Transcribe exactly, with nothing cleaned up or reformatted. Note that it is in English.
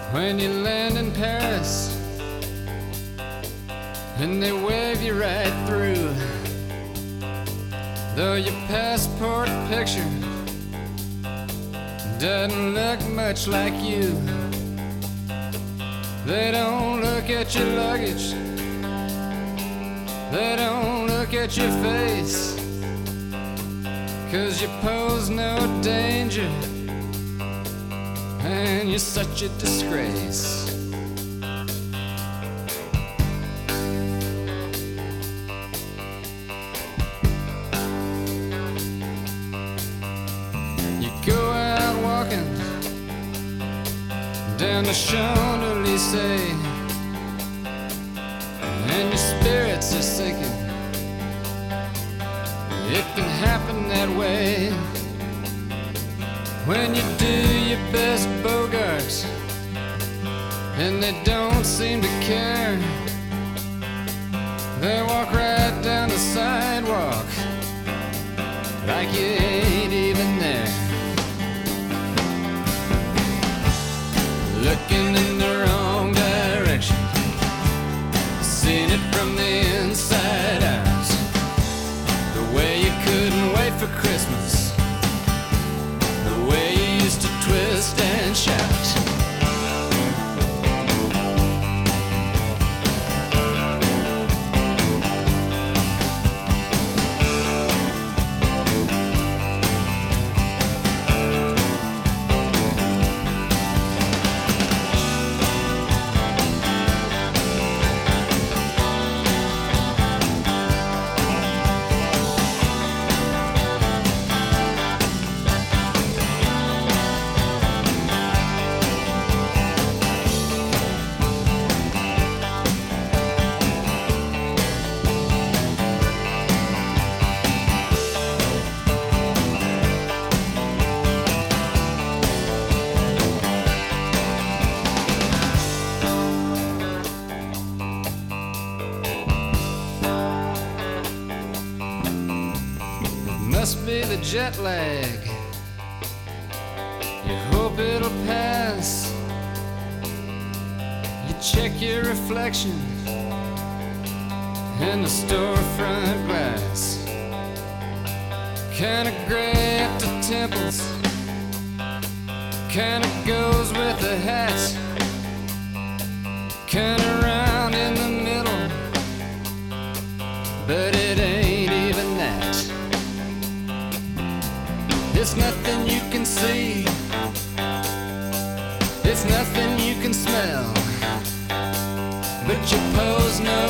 when you land in Paris and they wave you right through. Though your passport picture doesn't look much like you, they don't look at your luggage, they don't look at your face, 'cause you pose no danger and you're such a disgrace. You go out walking down the Champs-Élysées and your spirits are sinking. It can happen that way when you do your best Bogart and they don't seem to care. They walk right down the sidewalk like you ain't even there. Looking in the wrong direction, seeing it from the inside out. The way you couldn't wait for Christmas, the way you used to twist and shout. Must be the jet lag. You hope it'll pass. You check your reflection in the storefront glass. Kinda gray at the temples, kinda goes with the hat, kinda round in the middle, but it ain't even that. It's nothing you can see, it's nothing you can smell, but you pose no